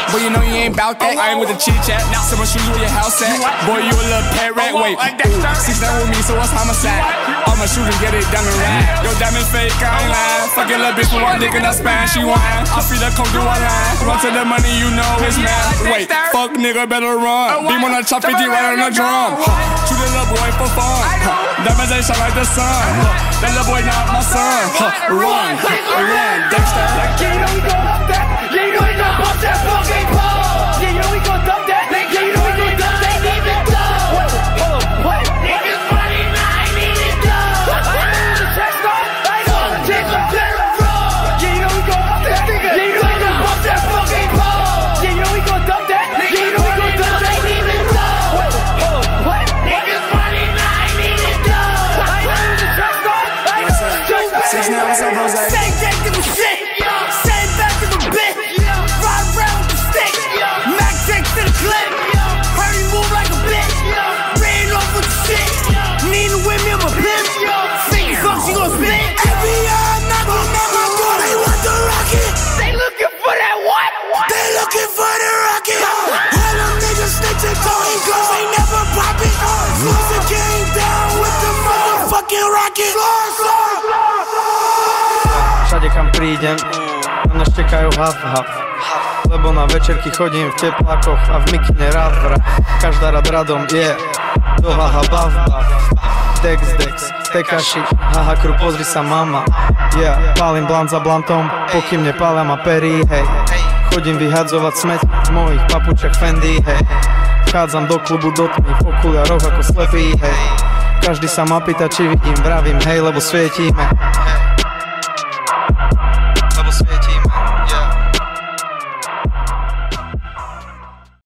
Boy, you know you ain't bout that. I ain't with the chit chat. Now someone shoot you where your house at. Boy, you a little pet rat. Wait, 6 down with me, so what's homicide? I'ma shoot and get it down the ride. Yo, diamond fake, I ain't lying. Fucking little bitch with one dick in that span, she whine. I feel that come through one line. Run to the money, you know it's mad. Wait, fuck nigga, better run. Beam on the chop 50 right on the drum. Shoot a little boy for fun. Diamonds ain't shine like the sun. That little boy not my son. Run, Dexter. Yeah, you know we gon' up that. Yeah, you know we gon' bump that fucking pole. Yeah, you know we gon' dump that. Yeah, you know we gon' dump that. Need it though. What? Niggas money, I need it though. I know the chicks are better roll. Yeah, you know we gon' up that. Yeah, you know we gon' bump that fucking pole. Yeah, you know we gon' dump that. Yeah, you know we gon' dump that. Need it though. What? Niggas money, I need it though. I know the chicks are better roll. 6 now, what's up, Jose? Same day to the shit. Same back to the bit. Ride around with the stick. Mac takes to the clip. Hurry, move like a bitch. Ran off with the shit. Need to win me on my pimp. Think fuck, she gon' spit. FBI knocking at my door. They want the rocket. They looking for that what? They looking for the rocket. All them niggas snitching, going close. They never pop it. Close the game down with the motherfucking rocket. Všade kam prídem, na mňa štekajú hav. Lebo na večerky chodím v teplákoch a v mikine rád. Každá rad radom je dohaha bav. Dex, tekaši, haha kru, pozri sa mama. Yeah, pálim blant za blantom, pokým nepália ma perí, hej. Chodím vyhadzovať smeť v mojich papučach Fendi, hej. Vchádzam do klubu do tmy, v okuliaroch ako slepý, hej. Každý sa ma pýta, či vidím, vravím, hej, lebo svietíme.